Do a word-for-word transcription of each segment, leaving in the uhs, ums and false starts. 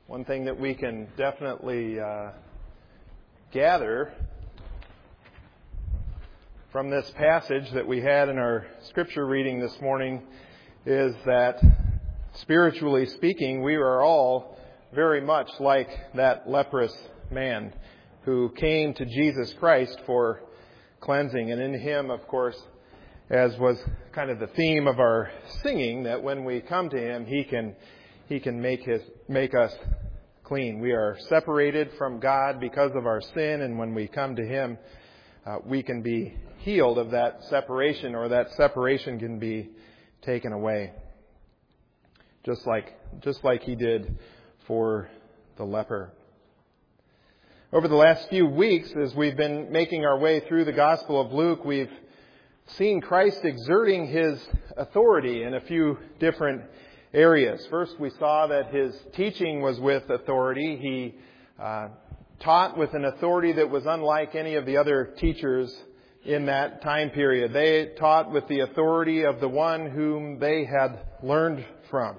One thing that we can definitely uh, gather from this passage that we had in our scripture reading this morning is that, spiritually speaking, we are all very much like that leprous man who came to Jesus Christ for cleansing. And in Him, of course, as was kind of the theme of our singing, that when we come to Him, He can He can make his make us clean. We are separated from God because of our sin, and when we come to Him, uh, we can be healed of that separation, or that separation can be taken away. Just like just like He did for the leper. Over the last few weeks, as we've been making our way through the Gospel of Luke, we've seen Christ exerting His authority in a few different areas. First, we saw that His teaching was with authority. He uh, taught with an authority that was unlike any of the other teachers in that time period. They taught with the authority of the one whom they had learned from.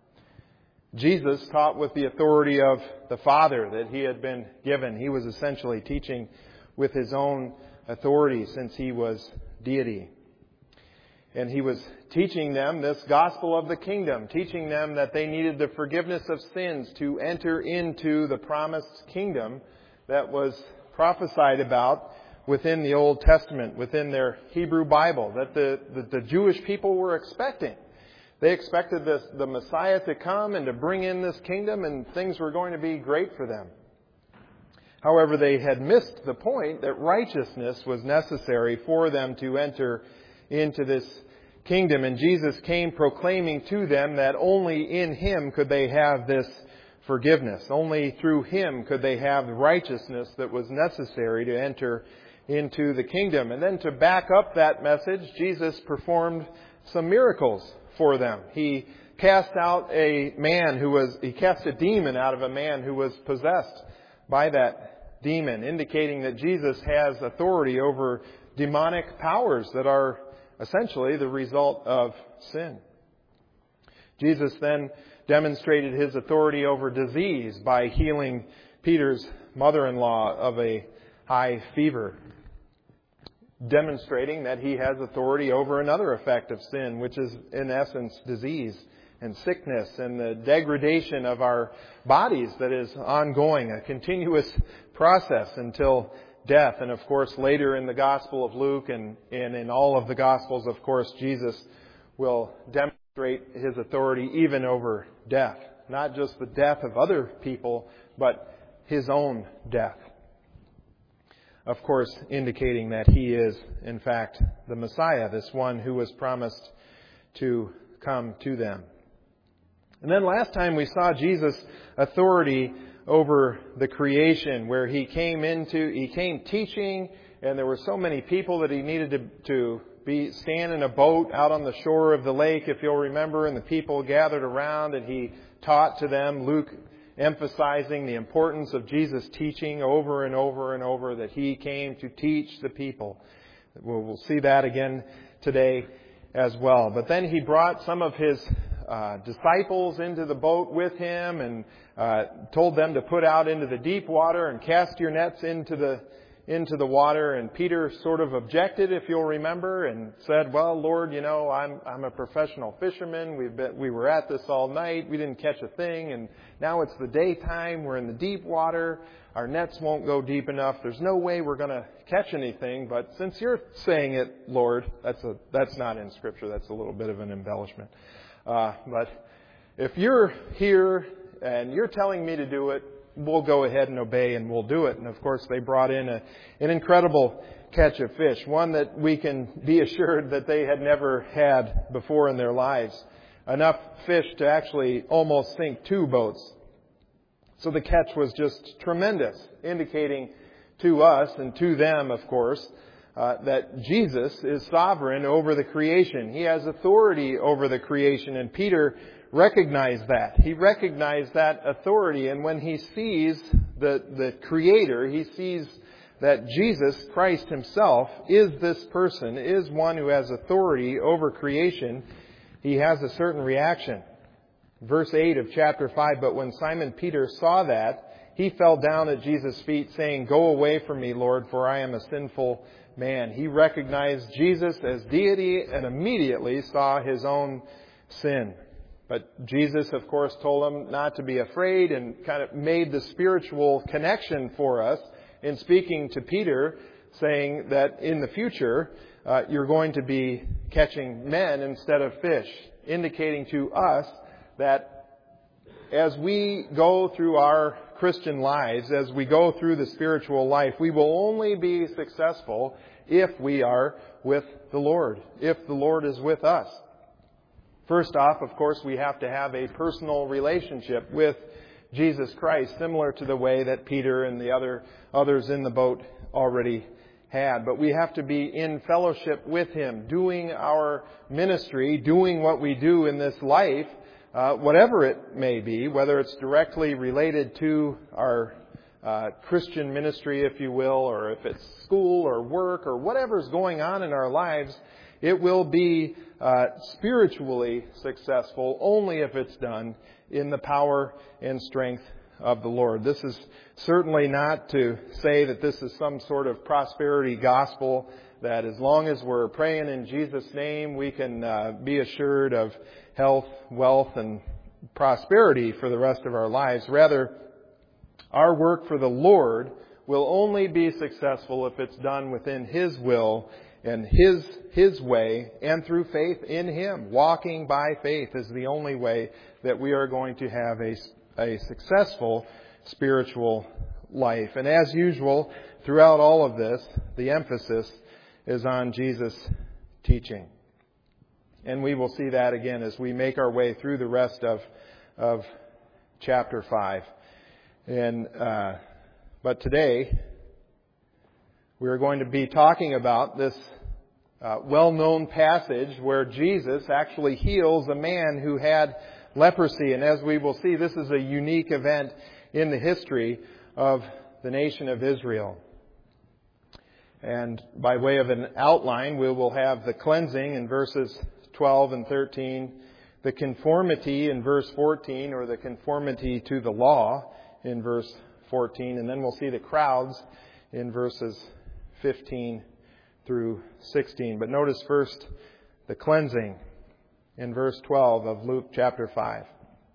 Jesus taught with the authority of the Father that He had been given. He was essentially teaching with His own authority since He was deity. And He was teaching them this gospel of the kingdom, teaching them that they needed the forgiveness of sins to enter into the promised kingdom that was prophesied about within the Old Testament, within their Hebrew Bible, that the, that the Jewish people were expecting. They expected this, the Messiah to come and to bring in this kingdom, and things were going to be great for them. However, they had missed the point that righteousness was necessary for them to enter into this kingdom. And Jesus came proclaiming to them that only in Him could they have this forgiveness. Only through Him could they have the righteousness that was necessary to enter into the kingdom. And then to back up that message, Jesus performed some miracles for them. He cast out a man who was, he cast a demon out of a man who was possessed by that demon, indicating that Jesus has authority over demonic powers that are essentially the result of sin. Jesus then demonstrated His authority over disease by healing Peter's mother-in-law of a high fever, demonstrating that He has authority over another effect of sin, which is in essence disease and sickness and the degradation of our bodies that is ongoing, a continuous process until death. And of course, later in the Gospel of Luke and, and in all of the Gospels, of course, Jesus will demonstrate His authority even over death. Not just the death of other people, but His own death. Of course, indicating that He is, in fact, the Messiah, this one who was promised to come to them. And then last time we saw Jesus' authority over the creation, where He came into, He came teaching, and there were so many people that He needed to, to be stand in a boat out on the shore of the lake, if you'll remember, and the people gathered around, and He taught to them, Luke emphasizing the importance of Jesus' teaching over and over and over, that He came to teach the people. We'll, we'll see that again today as well. But then He brought some of His uh, disciples into the boat with Him and uh, told them to put out into the deep water and cast your nets into the into the water. And Peter sort of objected, if you'll remember, and said, "Well, Lord, you know, I'm I'm a professional fisherman. We've been, we were at this all night. We didn't catch a thing, and now it's the daytime. We're in the deep water. Our nets won't go deep enough. There's no way we're going to catch anything. But since you're saying it, Lord, that's a that's not in Scripture. That's a little bit of an embellishment. Uh, but if you're here and you're telling me to do it, we'll go ahead and obey, and we'll do it." And of course, they brought in a, an incredible catch of fish, one that we can be assured that they had never had before in their lives. Enough fish to actually almost sink two boats. So the catch was just tremendous, indicating to us and to them, of course, uh, that Jesus is sovereign over the creation. He has authority over the creation, and Peter recognized that. He recognized that authority, and when he sees the, the Creator, he sees that Jesus Christ Himself is this person, is one who has authority over creation, he has a certain reaction. Verse eight of chapter five, but when Simon Peter saw that, he fell down at Jesus' feet, saying, "Go away from me, Lord, for I am a sinful man." He recognized Jesus as deity and immediately saw his own sin. But Jesus, of course, told him not to be afraid and kind of made the spiritual connection for us in speaking to Peter, saying that in the future, uh, you're going to be catching men instead of fish, indicating to us that as we go through our Christian lives, as we go through the spiritual life, we will only be successful if we are with the Lord, if the Lord is with us. First off, of course, we have to have a personal relationship with Jesus Christ, similar to the way that Peter and the other others in the boat already had. But we have to be in fellowship with Him, doing our ministry, doing what we do in this life, uh, whatever it may be, whether it's directly related to our uh, Christian ministry, if you will, or if it's school or work or whatever's going on in our lives, it will be uh, spiritually successful only if it's done in the power and strength of the Lord. This is certainly not to say that this is some sort of prosperity gospel, that as long as we're praying in Jesus' name, we can uh, be assured of health, wealth, and prosperity for the rest of our lives. Rather, our work for the Lord will only be successful if it's done within His will and His His way and through faith in Him. Walking by faith is the only way that we are going to have a, a successful spiritual life. And as usual, throughout all of this, the emphasis is on Jesus' teaching. And we will see that again as we make our way through the rest of, of chapter five. And uh, but today, we are going to be talking about this uh, well-known passage where Jesus actually heals a man who had leprosy. And as we will see, this is a unique event in the history of the nation of Israel. And by way of an outline, we will have the cleansing in verses twelve and thirteen, the conformity in verse fourteen, or the conformity to the law in verse fourteen, and then we'll see the crowds in verses fifteen through sixteen. But notice first the cleansing in verse twelve of Luke chapter five.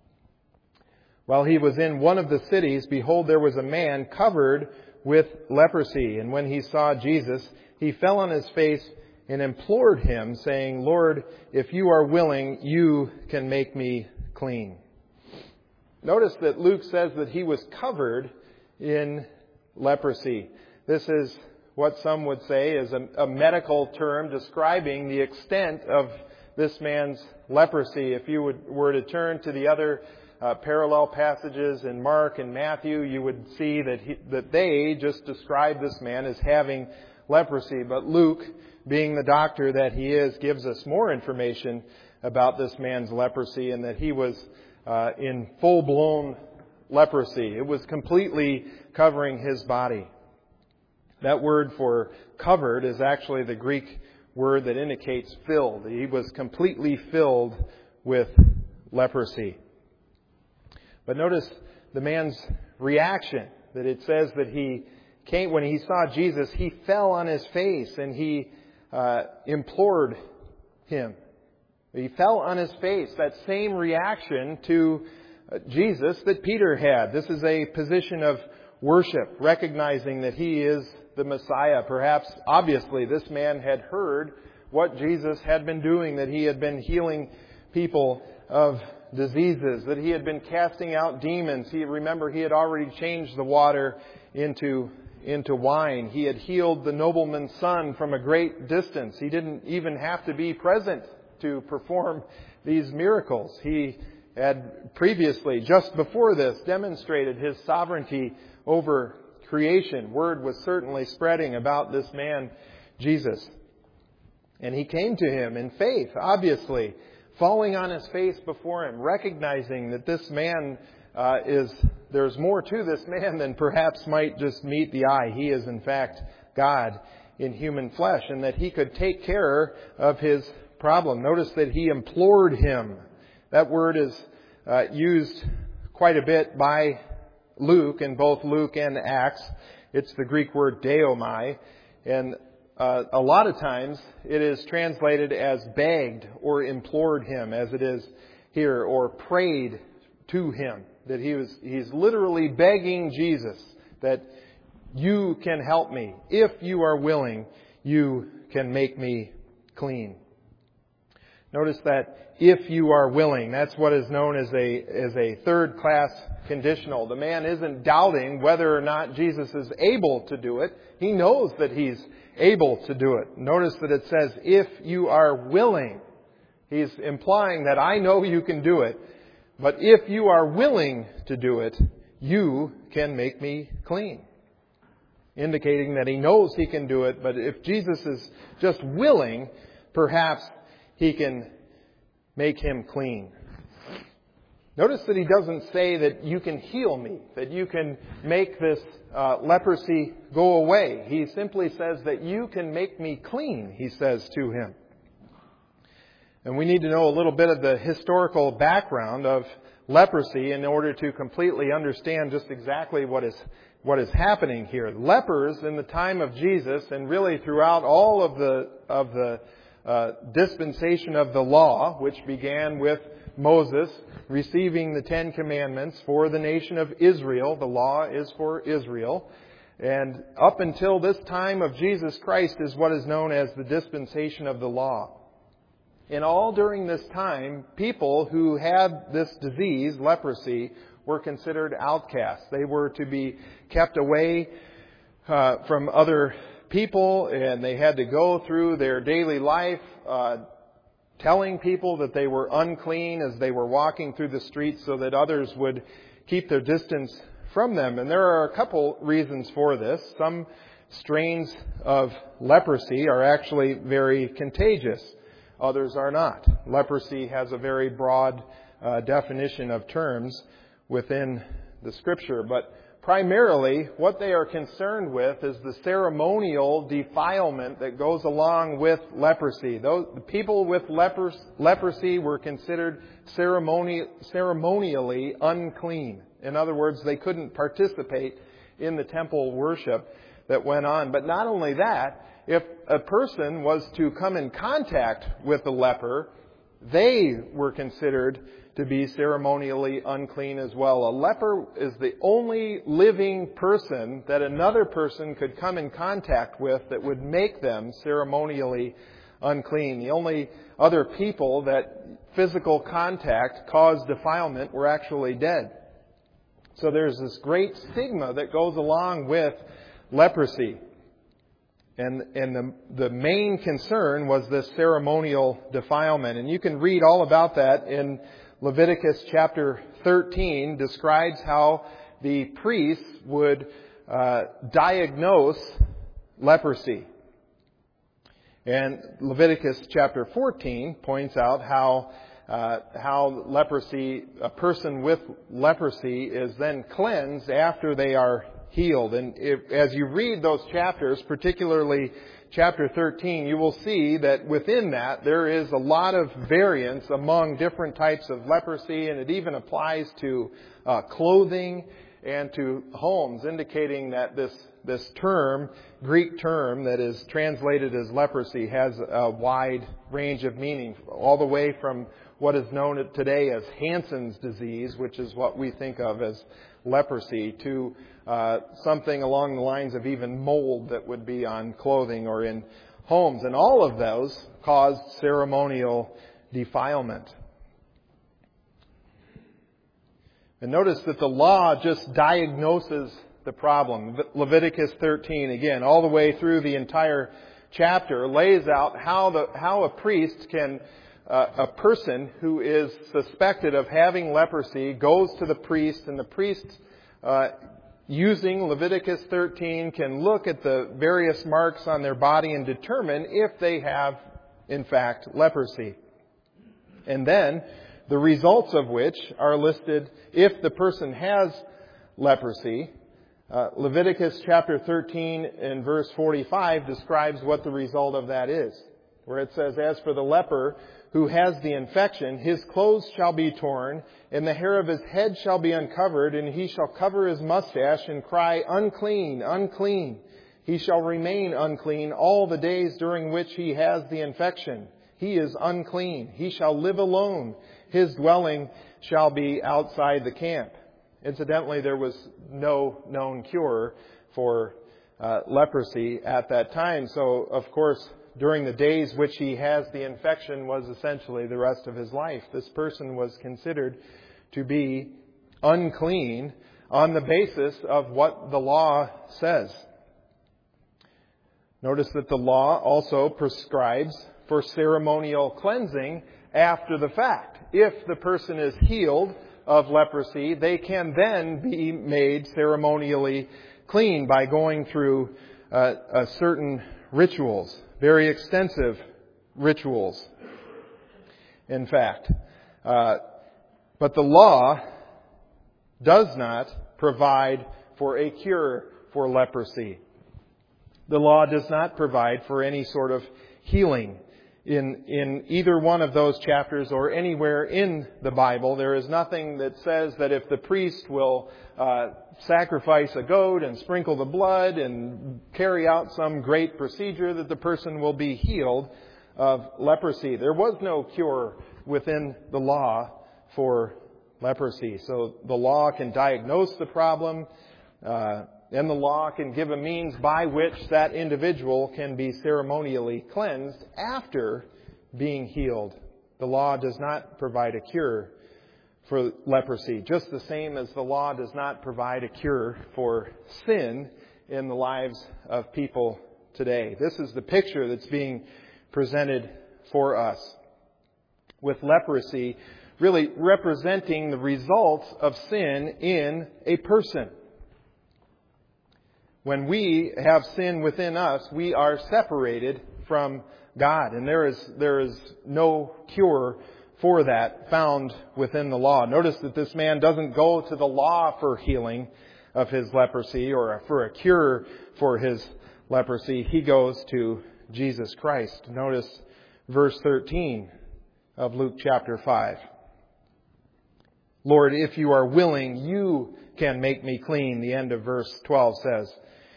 While he was in one of the cities, behold, there was a man covered with leprosy. And when he saw Jesus, he fell on his face and implored him, saying, "Lord, if you are willing, you can make me clean." Notice that Luke says that he was covered in leprosy. This is what some would say is a, a medical term describing the extent of this man's leprosy. If you would, were to turn to the other uh, parallel passages in Mark and Matthew, you would see that he, that they just describe this man as having leprosy. But Luke, being the doctor that he is, gives us more information about this man's leprosy, and that he was uh, in full-blown leprosy. It was completely covering his body. That word for covered is actually the Greek word that indicates filled. He was completely filled with leprosy. But notice the man's reaction, that it says that he came, when he saw Jesus, he fell on his face and he uh, implored him. He fell on his face. That same reaction to Jesus that Peter had. This is a position of worship, recognizing that he is the Messiah. Perhaps, obviously, this man had heard what Jesus had been doing, that he had been healing people of diseases, that he had been casting out demons. He, remember, he had already changed the water into, into wine. He had healed the nobleman's son from a great distance. He didn't even have to be present to perform these miracles. He had previously, just before this, demonstrated his sovereignty over creation. Word was certainly spreading about this man, Jesus. And he came to him in faith, obviously, falling on his face before him, recognizing that this man uh, is, there's more to this man than perhaps might just meet the eye. He is, in fact, God in human flesh, and that he could take care of his problem. Notice that he implored him. That word is uh, used quite a bit by Luke in both Luke and Acts. It's the Greek word deomai, and uh, a lot of times it is translated as begged or implored him, as it is here, or prayed to him. That he was, he's literally begging Jesus that you can help me. If you are willing, you can make me clean. Notice that if you are willing, that's what is known as a, as a third class conditional. The man isn't doubting whether or not Jesus is able to do it. He knows that he's able to do it. Notice that it says, if you are willing. He's implying that I know you can do it, but if you are willing to do it, you can make me clean. Indicating that he knows he can do it, but if Jesus is just willing, perhaps he can make him clean. Notice that he doesn't say that you can heal me, that you can make this uh, leprosy go away. He simply says that you can make me clean, he says to him. And we need to know a little bit of the historical background of leprosy in order to completely understand just exactly what is what is happening here. Lepers in the time of Jesus, and really throughout all of the of the uh, dispensation of the law, which began with Moses receiving the Ten Commandments for the nation of Israel. The law is for Israel. And up until this time of Jesus Christ is what is known as the dispensation of the law. And all during this time, people who had this disease, leprosy, were considered outcasts. They were to be kept away uh, from other people, and they had to go through their daily life uh, telling people that they were unclean as they were walking through the streets so that others would keep their distance from them. And there are a couple reasons for this. Some strains of leprosy are actually very contagious. Others are not. Leprosy has a very broad uh, definition of terms within the Scripture. But primarily, what they are concerned with is the ceremonial defilement that goes along with leprosy. Those, the people with lepers, leprosy were considered ceremoni, ceremonially unclean. In other words, they couldn't participate in the temple worship that went on. But not only that, if a person was to come in contact with a leper, they were considered to be ceremonially unclean as well. A leper is the only living person that another person could come in contact with that would make them ceremonially unclean. The only other people that physical contact caused defilement were actually dead. So there's this great stigma that goes along with leprosy. And, and the, the main concern was this ceremonial defilement. And you can read all about that in Leviticus chapter thirteen, describes how the priests would uh, diagnose leprosy. And Leviticus chapter fourteen points out how uh, how leprosy, a person with leprosy is then cleansed after they are healed. And if, as you read those chapters, particularly chapter thirteen, you will see that within that there is a lot of variance among different types of leprosy, and it even applies to uh, clothing and to homes, indicating that this this term, Greek term that is translated as leprosy, has a wide range of meaning, all the way from what is known today as Hansen's disease, which is what we think of as leprosy, to uh, something along the lines of even mold that would be on clothing or in homes. And all of those caused ceremonial defilement. And notice that the law just diagnoses the problem. Leviticus thirteen, again, all the way through the entire chapter, lays out how the how a priest can, uh, a person who is suspected of having leprosy goes to the priest, and the priest, uh, using Leviticus thirteen, can look at the various marks on their body and determine if they have, in fact, leprosy. And then the results of which are listed if the person has leprosy. Uh, Leviticus chapter thirteen and verse forty-five describes what the result of that is. where it says, "As for the leper who has the infection, his clothes shall be torn, and the hair of his head shall be uncovered, and he shall cover his mustache and cry, 'Unclean, unclean.' He shall remain unclean all the days during which he has the infection. He is unclean. He shall live alone. His dwelling shall be outside the camp." Incidentally, there was no known cure for uh, leprosy at that time. So, of course, during the days which he has the infection was essentially the rest of his life. This person was considered to be unclean on the basis of what the law says. Notice that the law also prescribes for ceremonial cleansing after the fact. If the person is healed of leprosy, they can then be made ceremonially clean by going through uh, a certain rituals, very extensive rituals, in fact. Uh, but the law does not provide for a cure for leprosy. The law does not provide for any sort of healing. In, in either one of those chapters or anywhere in the Bible, there is nothing that says that if the priest will uh, sacrifice a goat and sprinkle the blood and carry out some great procedure that the person will be healed of leprosy. There was no cure within the law for leprosy. So the law can diagnose the problem, uh, and the law can give a means by which that individual can be ceremonially cleansed after being healed. The law does not provide a cure for leprosy, just the same as the law does not provide a cure for sin in the lives of people today. This is the picture that's being presented for us, with leprosy really representing the results of sin in a person. When we have sin within us, we are separated from God. And there is there is no cure for that found within the law. Notice that this man doesn't go to the law for healing of his leprosy or for a cure for his leprosy. He goes to Jesus Christ. Notice verse thirteen of Luke chapter five. "Lord, if you are willing, you can make me clean," the end of verse twelve says.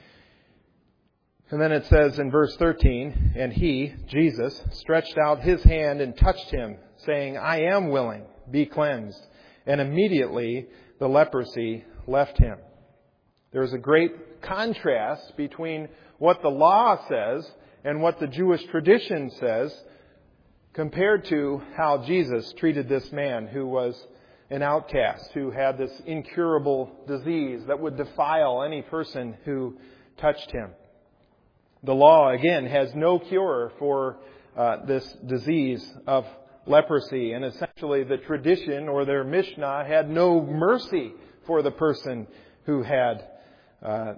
And then it says in verse thirteen, "And he," Jesus, "stretched out his hand and touched him, saying, 'I am willing, be cleansed.' And immediately the leprosy left him." There's a great contrast between what the law says and what the Jewish tradition says compared to how Jesus treated this man who was an outcast, who had this incurable disease that would defile any person who touched him. The law, again, has no cure for uh, this disease of leprosy. And essentially the tradition or their Mishnah had no mercy for the person who had uh,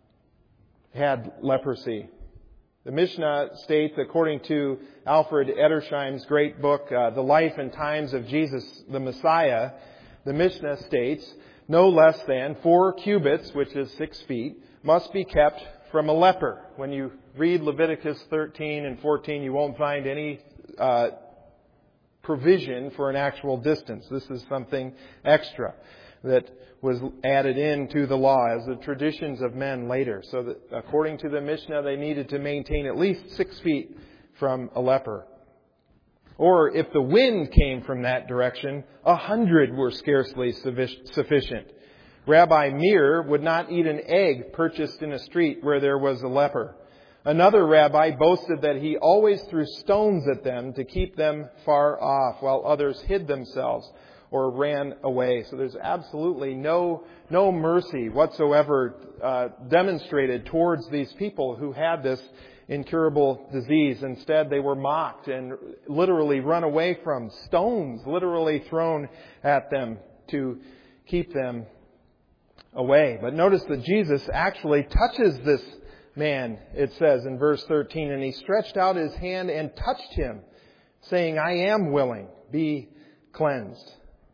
had leprosy. The Mishnah states, according to Alfred Edersheim's great book, uh, The Life and Times of Jesus the Messiah, the Mishnah states, no less than four cubits, which is six feet, must be kept from a leper. When you read Leviticus thirteen and fourteen, you won't find any uh, provision for an actual distance. This is something extra that was added into the law as the traditions of men later. So that according to the Mishnah, they needed to maintain at least six feet from a leper. Or if the wind came from that direction, a hundred were scarcely sufficient. Rabbi Meir would not eat an egg purchased in a street where there was a leper. Another rabbi boasted that he always threw stones at them to keep them far off, while others hid themselves or ran away. So there's absolutely no no mercy whatsoever uh, demonstrated towards these people who had this incurable disease. Instead, they were mocked and literally run away from, stones literally thrown at them to keep them away. But notice that Jesus actually touches this man, it says in verse thirteen, and he stretched out his hand and touched him, saying, I am willing, be cleansed.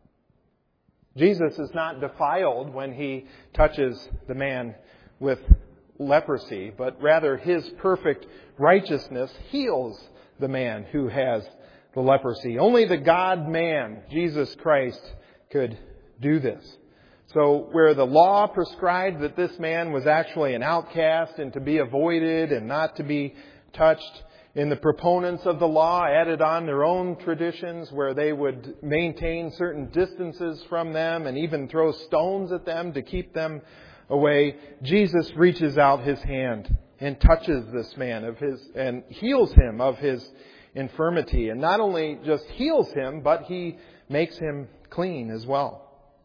Jesus is not defiled when he touches the man with leprosy, but rather his perfect righteousness heals the man who has the leprosy. Only the God-man, Jesus Christ, could do this. So where the law prescribed that this man was actually an outcast and to be avoided and not to be touched, in the proponents of the law added on their own traditions where they would maintain certain distances from them and even throw stones at them to keep them away. Jesus reaches out His hand and touches this man of his and heals him of his infirmity. And not only just heals him, but He makes him clean as well.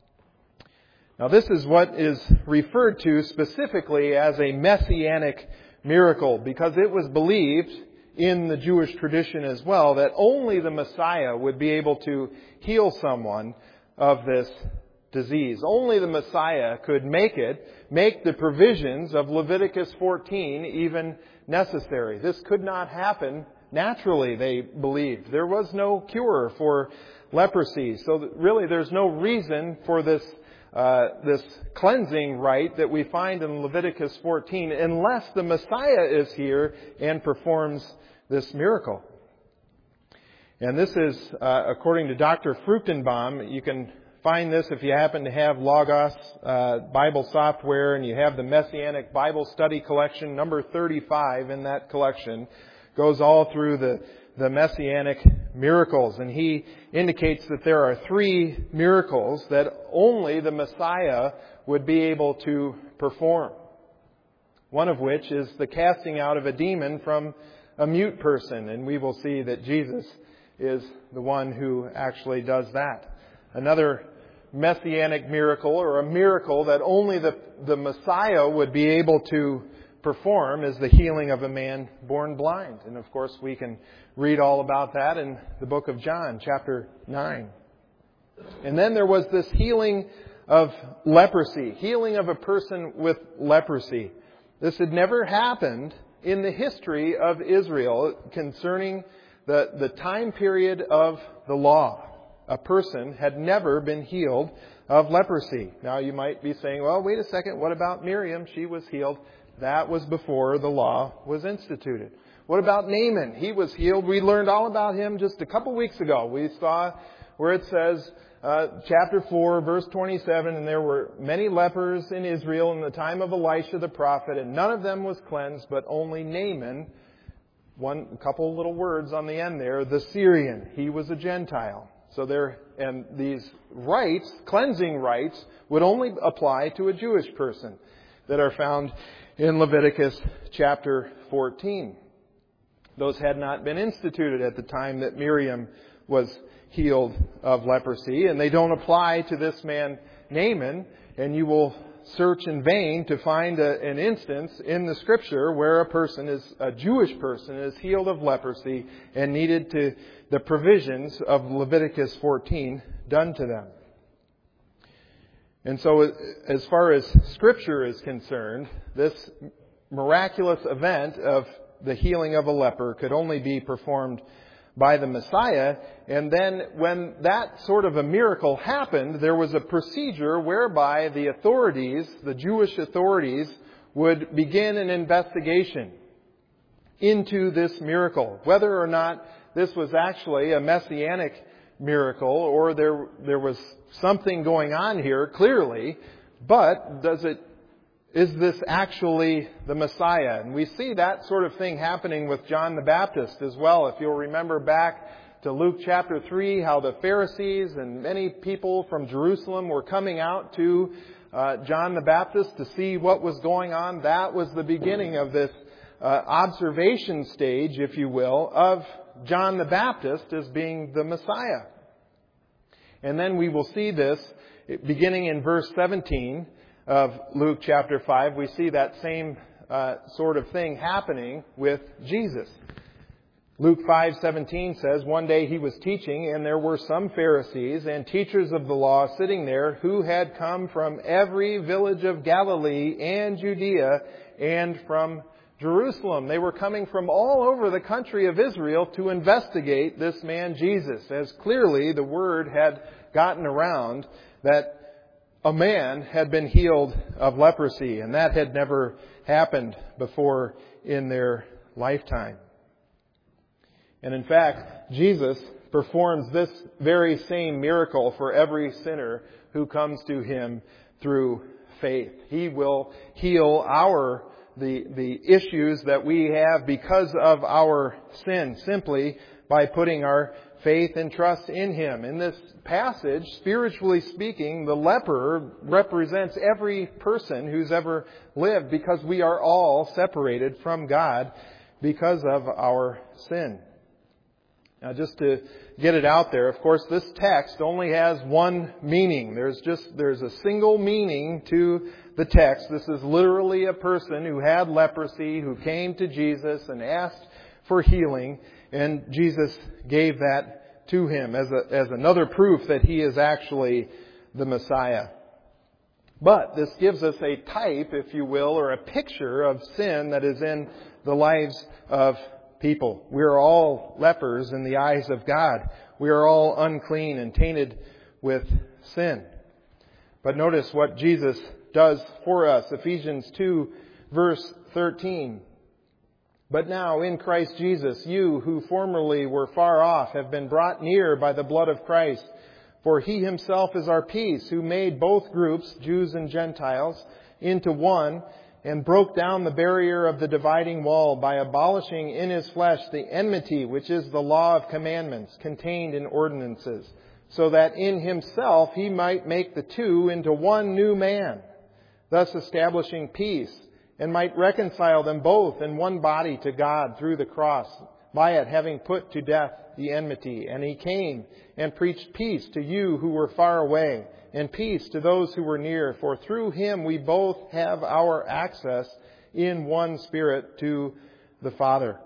Now this is what is referred to specifically as a messianic miracle, because it was believed in the Jewish tradition as well that only the Messiah would be able to heal someone of this disease. Only the Messiah could make it, make the provisions of Leviticus fourteen even necessary. This could not happen naturally, they believed. There was no cure for leprosy. So really there's no reason for this Uh, this cleansing rite that we find in Leviticus fourteen, unless the Messiah is here and performs this miracle. And this is, uh, according to Doctor Fruchtenbaum, you can find this if you happen to have Logos uh, Bible software and you have the Messianic Bible Study Collection, number thirty-five in that collection, goes all through the the Messianic miracles. And he indicates that there are three miracles that only the Messiah would be able to perform. One of which is the casting out of a demon from a mute person. And we will see that Jesus is the one who actually does that. Another Messianic miracle, or a miracle that only the, the Messiah would be able to perform, is the healing of a man born blind. And of course we can read all about that in the book of John, chapter nine. And then there was this healing of leprosy, healing of a person with leprosy. This had never happened in the history of Israel concerning the, the time period of the law. A person had never been healed of leprosy. Now you might be saying, well, wait a second, what about Miriam? She was healed. That was before the law was instituted. What about Naaman? He was healed. We learned all about him just a couple weeks ago. We saw where it says, uh, chapter four, verse twenty-seven, and there were many lepers in Israel in the time of Elisha the prophet, and none of them was cleansed, but only Naaman, one couple little words on the end there, the Syrian. He was a Gentile. So there, and these rites, cleansing rites, would only apply to a Jewish person that are found in Leviticus chapter fourteen. Those had not been instituted at the time that Miriam was healed of leprosy, and they don't apply to this man Naaman. And you will search in vain to find a, an instance in the Scripture where a person is a Jewish person is healed of leprosy and needed to the provisions of Leviticus fourteen done to them. And so, as far as Scripture is concerned, this miraculous event of the healing of a leper could only be performed by the Messiah. And then when that sort of a miracle happened, there was a procedure whereby the authorities, the Jewish authorities, would begin an investigation into this miracle, whether or not this was actually a messianic miracle or there there was something going on here clearly, but does it is this actually the Messiah? And we see that sort of thing happening with John the Baptist as well. If you'll remember back to Luke chapter three, how the Pharisees and many people from Jerusalem were coming out to uh, John the Baptist to see what was going on. That was the beginning of this uh, observation stage, if you will, of John the Baptist as being the Messiah. And then we will see this beginning in verse seventeen of Luke chapter five. We see that same uh, sort of thing happening with Jesus. Luke five seventeen says, one day he was teaching, and there were some Pharisees and teachers of the law sitting there who had come from every village of Galilee and Judea and from Jerusalem. They were coming from all over the country of Israel to investigate this man Jesus, as clearly the word had gotten around that a man had been healed of leprosy, and that had never happened before in their lifetime. And in fact, Jesus performs this very same miracle for every sinner who comes to Him through faith. He will heal our the the issues that we have because of our sin simply by putting our faith and trust in Him. In this passage, spiritually speaking, the leper represents every person who's ever lived because we are all separated from God because of our sin. Now, just to get it out there, of course, this text only has one meaning. There's just, there's a single meaning to the text. This is literally a person who had leprosy, who came to Jesus and asked for healing, and Jesus gave that to him as a, as another proof that He is actually the Messiah. But this gives us a type, if you will, or a picture of sin that is in the lives of people. We are all lepers in the eyes of God. We are all unclean and tainted with sin. But notice what Jesus does for us. Ephesians two, verse thirteen. But now in Christ Jesus, you who formerly were far off have been brought near by the blood of Christ. For He Himself is our peace, who made both groups, Jews and Gentiles, into one, and broke down the barrier of the dividing wall by abolishing in His flesh the enmity, which is the law of commandments contained in ordinances, so that in Himself He might make the two into one new man, thus establishing peace, and might reconcile them both in one body to God through the cross, by it having put to death the enmity. And He came and preached peace to you who were far away, and peace to those who were near. For through Him we both have our access in one Spirit to the Father.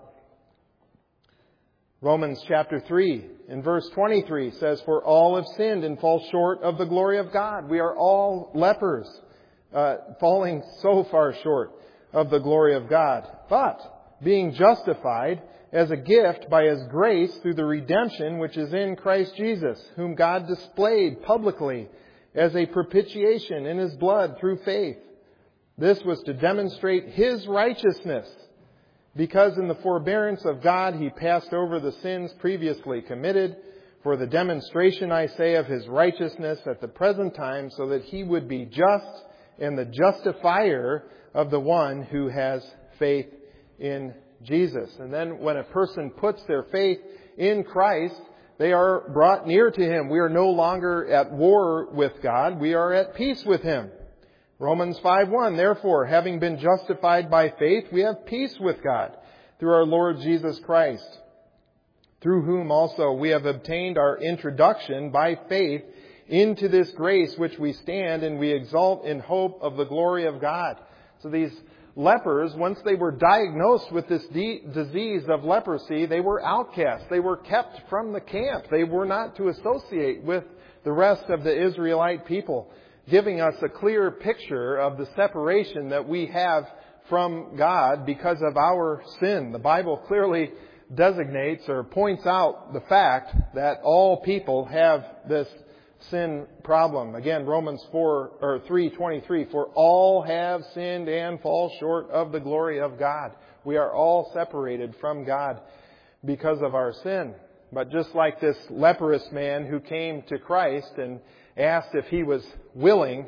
Romans chapter three in verse twenty-three says, For all have sinned and fall short of the glory of God. We are all lepers, uh, falling so far short of the glory of God. But being justified as a gift by His grace through the redemption which is in Christ Jesus, whom God displayed publicly as a propitiation in His blood through faith. This was to demonstrate His righteousness, because in the forbearance of God He passed over the sins previously committed, for the demonstration, I say, of His righteousness at the present time, so that He would be just and the justifier of the one who has faith in Jesus. And then when a person puts their faith in Christ, they are brought near to Him. We are no longer at war with God. We are at peace with Him. Romans five one, Therefore, having been justified by faith, we have peace with God through our Lord Jesus Christ, through whom also we have obtained our introduction by faith into this grace which we stand, and we exult in hope of the glory of God. So these lepers, once they were diagnosed with this de- disease of leprosy, they were outcasts. They were kept from the camp. They were not to associate with the rest of the Israelite people, giving us a clear picture of the separation that we have from God because of our sin. The Bible clearly designates or points out the fact that all people have this sin problem. Again, Romans four or three twenty-three, for all have sinned and fall short of the glory of God. We are all separated from God because of our sin. But just like this leprous man who came to Christ and asked if He was willing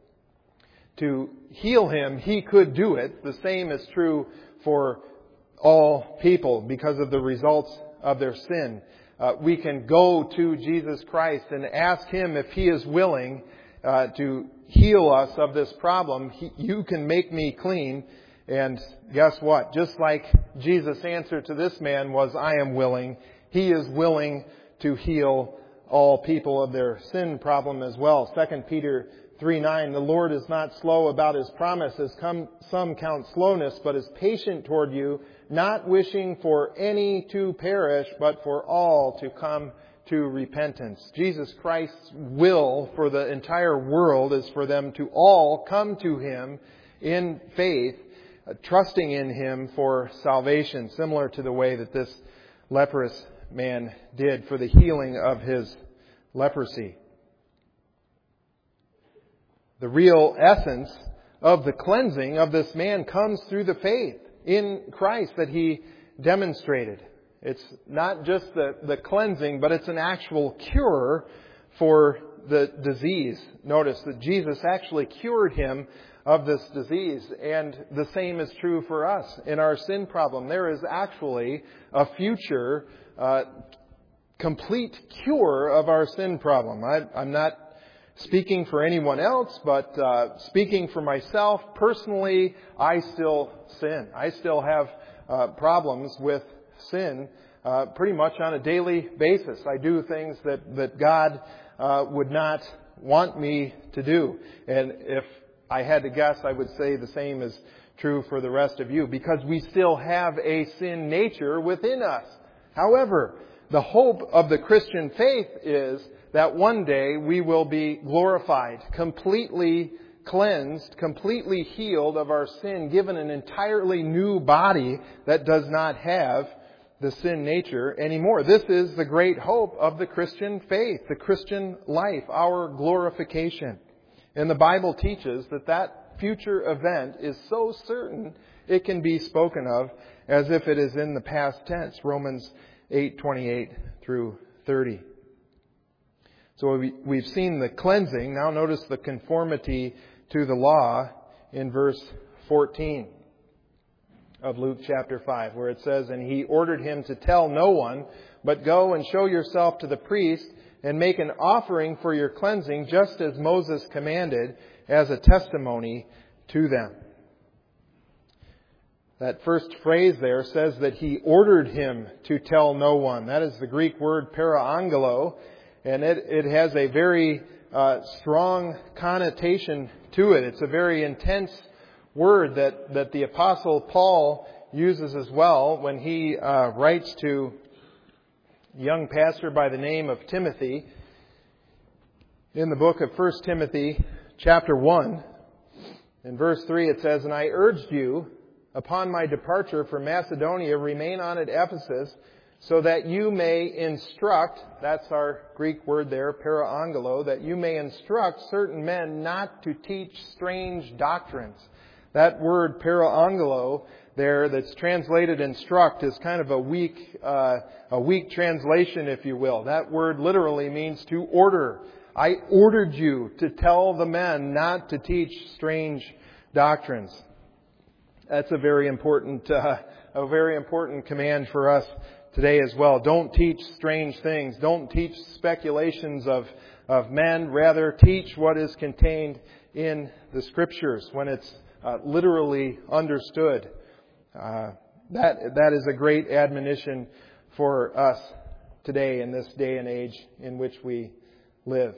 to heal him, He could do it. The same is true for all people because of the results of their sin. Uh, we can go to Jesus Christ and ask Him if He is willing uh, to heal us of this problem. He, you can make me clean. And guess what? Just like Jesus' answer to this man was, I am willing, He is willing to heal all people of their sin problem as well. Second Peter three nine, the Lord is not slow about His promise, as come, some count slowness, but is patient toward you, not wishing for any to perish, but for all to come to repentance. Jesus Christ's will for the entire world is for them to all come to Him in faith, uh, trusting in Him for salvation, similar to the way that this leprous man did for the healing of his leprosy. The real essence of the cleansing of this man comes through the faith in Christ that He demonstrated. It's not just the, the cleansing, but it's an actual cure for the disease. Notice that Jesus actually cured him of this disease. And the same is true for us in our sin problem. There is actually a future uh, complete cure of our sin problem. I, I'm not speaking for anyone else, but uh, speaking for myself personally, I still sin. I still have uh, problems with sin uh, pretty much on a daily basis. I do things that, that God uh, would not want me to do. And if I had to guess, I would say the same is true for the rest of you, because we still have a sin nature within us. However, the hope of the Christian faith is that one day we will be glorified, completely cleansed, completely healed of our sin, given an entirely new body that does not have the sin nature anymore. This is the great hope of the Christian faith, the Christian life, our glorification. And the Bible teaches that that future event is so certain it can be spoken of as if it is in the past tense. Romans eight twenty-eight through thirty. So we, we've seen the cleansing. Now notice the conformity to the law in verse fourteen of Luke chapter five, where it says, "And he ordered him to tell no one, but go and show yourself to the priest and make an offering for your cleansing, just as Moses commanded, as a testimony to them." That first phrase there says that he ordered him to tell no one. That is the Greek word paraangelo, and it, it has a very uh, strong connotation to it. It's a very intense word that, that the Apostle Paul uses as well when he uh, writes to a young pastor by the name of Timothy. In the book of First Timothy chapter one, in verse three it says, "And I urged you, upon my departure from Macedonia, remain on at Ephesus, so that you may instruct," that's our Greek word there, paraangelo, "that you may instruct certain men not to teach strange doctrines." That word paraangelo there that's translated instruct is kind of a weak, uh, a weak translation, if you will. That word literally means to order. I ordered you to tell the men not to teach strange doctrines. That's a very important, uh, a very important command for us today as well. Don't teach strange things. Don't teach speculations of, of men. Rather, teach what is contained in the Scriptures when it's uh, literally understood. Uh, that that is a great admonition for us today in this day and age in which we live.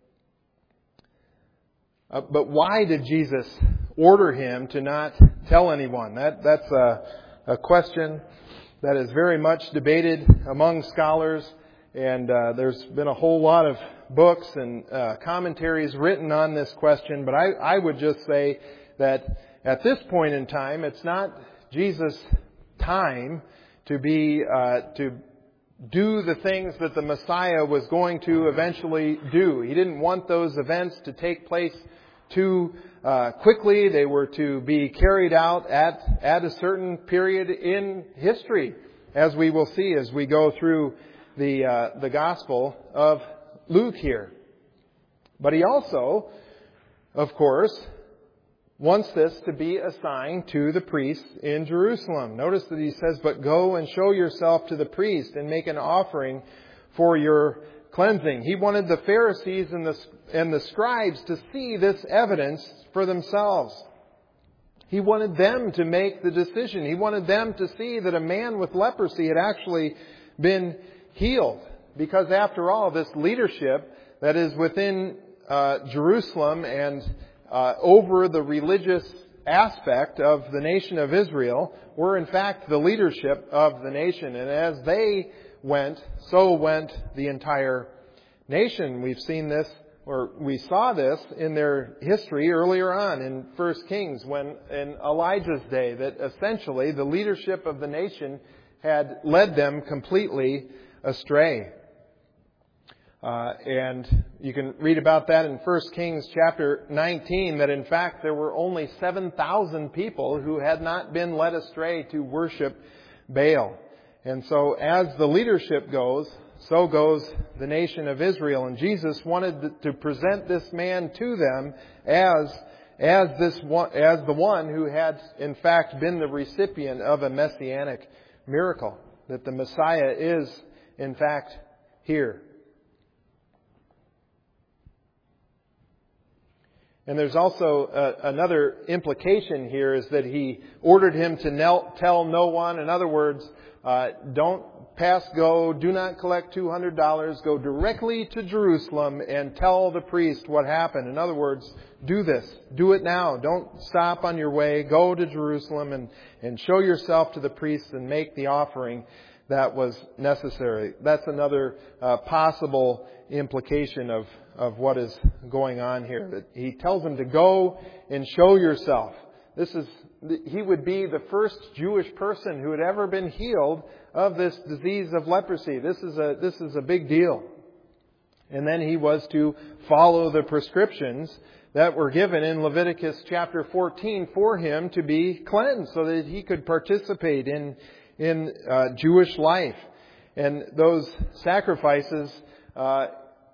Uh, but why did Jesus order him to not tell anyone? That that's a, a question that is very much debated among scholars, and uh, there's been a whole lot of books and uh, commentaries written on this question. But I, I would just say that at this point in time, it's not Jesus' time to be uh, to do the things that the Messiah was going to eventually do. He didn't want those events to take place too uh, quickly. They were to be carried out at at a certain period in history, as we will see as we go through the uh, the Gospel of Luke here. But he also, of course, wants this to be assigned to the priests in Jerusalem. Notice that he says, "But go and show yourself to the priest and make an offering for your cleansing." He wanted the Pharisees and the, and the scribes to see this evidence for themselves. He wanted them to make the decision. He wanted them to see that a man with leprosy had actually been healed. Because after all, this leadership that is within uh, Jerusalem and uh, over the religious aspect of the nation of Israel were in fact the leadership of the nation. And as they went, so went the entire nation. We've seen this, or we saw this in their history earlier on in First Kings, when in Elijah's day, that essentially the leadership of the nation had led them completely astray. Uh, and you can read about that in First Kings chapter nineteen, that in fact there were only seven thousand people who had not been led astray to worship Baal. And so as the leadership goes, so goes the nation of Israel. And Jesus wanted to present this man to them as, as, this one, as the one who had, in fact, been the recipient of a messianic miracle. That the Messiah is, in fact, here. And there's also uh, another implication here is that He ordered him to nel- tell no one. In other words, uh, don't pass go, do not collect two hundred dollars, go directly to Jerusalem and tell the priest what happened. In other words, do this. Do it now. Don't stop on your way. Go to Jerusalem and, and show yourself to the priest and make the offering that was necessary. That's another uh, possible implication of, of what is going on here. That He tells him to go and show yourself. This is, he would be the first Jewish person who had ever been healed of this disease of leprosy. This is a, this is a big deal. And then he was to follow the prescriptions that were given in Leviticus chapter fourteen for him to be cleansed so that he could participate in, in uh, Jewish life. And those sacrifices uh,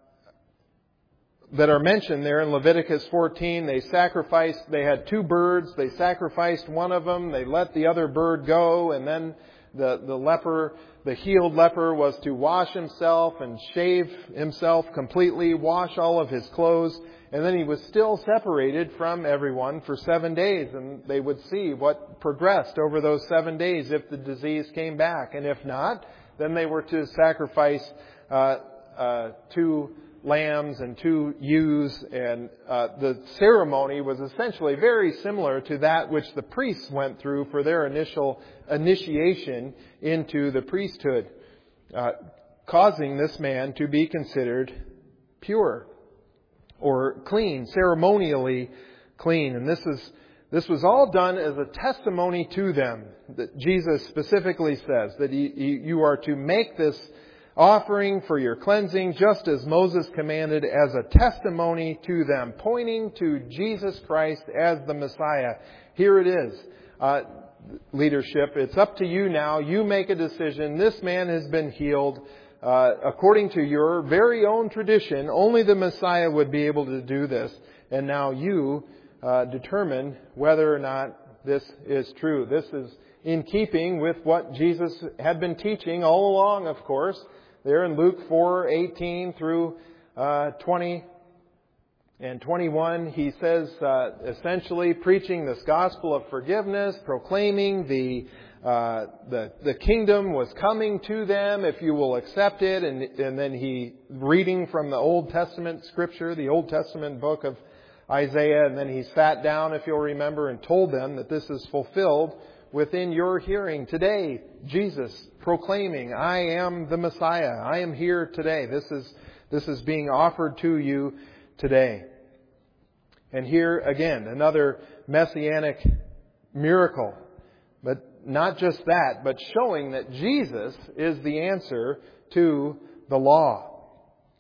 that are mentioned there in Leviticus fourteen, they sacrificed, they had two birds, they sacrificed one of them, they let the other bird go, and then the, the leper, the healed leper was to wash himself and shave himself completely, wash all of his clothes, and then he was still separated from everyone for seven days, and they would see what progressed over those seven days if the disease came back, and if not, then they were to sacrifice uh, uh, two lambs and two ewes, and uh, the ceremony was essentially very similar to that which the priests went through for their initial initiation into the priesthood, uh, causing this man to be considered pure or clean, ceremonially clean. And this is this was all done as a testimony to them. That Jesus specifically says that you, you are to make this offering for your cleansing, just as Moses commanded, as a testimony to them, pointing to Jesus Christ as the Messiah. Here it is. Uh, leadership, it's up to you now. You make a decision. This man has been healed. Uh, according to your very own tradition, only the Messiah would be able to do this. And now you uh, determine whether or not this is true. This is in keeping with what Jesus had been teaching all along, of course. There in Luke four eighteen through uh, twenty and twenty-one, he says uh, essentially preaching this gospel of forgiveness, proclaiming the uh, the the kingdom was coming to them if you will accept it, and and then he reading from the Old Testament scripture, the Old Testament book of Isaiah, and then he sat down, if you'll remember, and told them that this is fulfilled within your hearing today. Jesus proclaiming, I am the Messiah. I am here today. This is, this is being offered to you today. And here again, another messianic miracle. But not just that, but showing that Jesus is the answer to the law.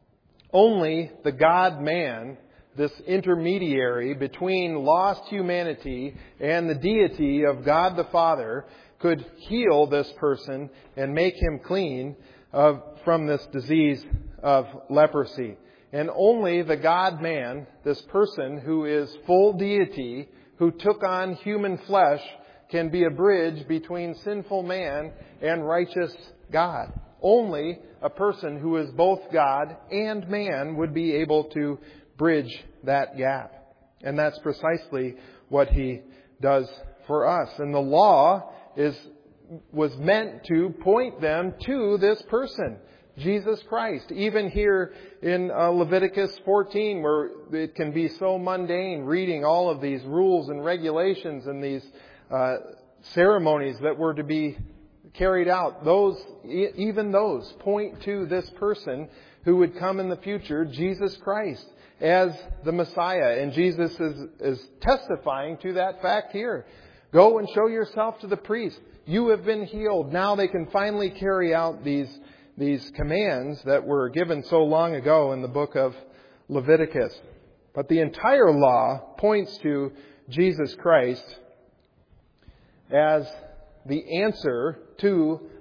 Only the God-man, this intermediary between lost humanity and the deity of God the Father, could heal this person and make him clean of, from this disease of leprosy. And only the God-man, this person who is full deity, who took on human flesh, can be a bridge between sinful man and righteous God. Only a person who is both God and man would be able to bridge that gap. And that's precisely what He does for us. And the law is was meant to point them to this person, Jesus Christ. Even here in uh, Leviticus fourteen, where it can be so mundane, reading all of these rules and regulations and these uh, ceremonies that were to be carried out, those, even those point to this person who would come in the future, Jesus Christ, as the Messiah. And Jesus is, is testifying to that fact here. Go and show yourself to the priest. You have been healed. Now they can finally carry out these, these commands that were given so long ago in the book of Leviticus. But the entire law points to Jesus Christ as the answer to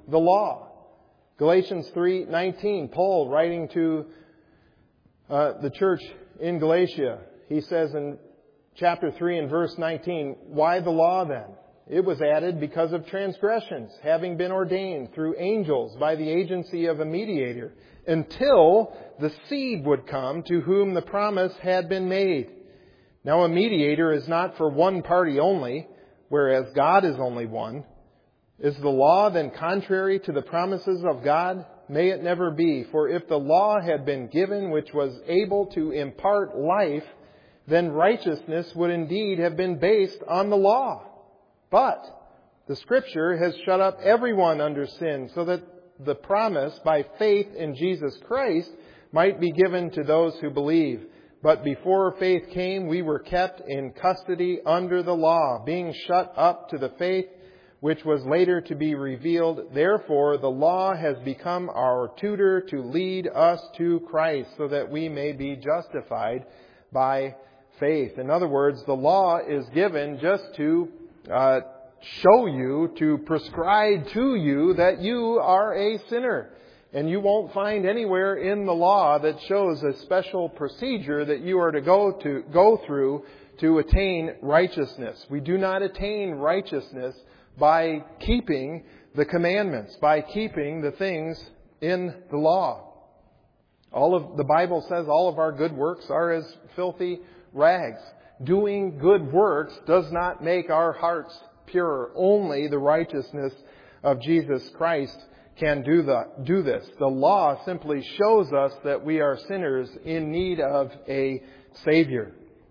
the law. Galatians three nineteen, Paul writing to uh, the church in Galatia, he says in chapter three and verse nineteen, why the law then? It was added because of transgressions, having been ordained through angels by the agency of a mediator, until the seed would come to whom the promise had been made. Now a mediator is not for one party only, whereas God is only one. Is the law then contrary to the promises of God? May it never be. For if the law had been given which was able to impart life, then righteousness would indeed have been based on the law. But the Scripture has shut up everyone under sin, so that the promise by faith in Jesus Christ might be given to those who believe. But before faith came, we were kept in custody under the law, being shut up to the faith which was later to be revealed. Therefore, the law has become our tutor to lead us to Christ, so that we may be justified by faith. In other words, the law is given just to uh, show you, to prescribe to you that you are a sinner. And you won't find anywhere in the law that shows a special procedure that you are to go to go through to attain righteousness. We do not attain righteousness by keeping the commandments, by keeping the things in the law. All of the Bible says all of our good works are as filthy rags. Doing good works does not make our hearts pure. Only the righteousness of Jesus Christ can do the, do this. The law simply shows us that we are sinners in need of a Savior.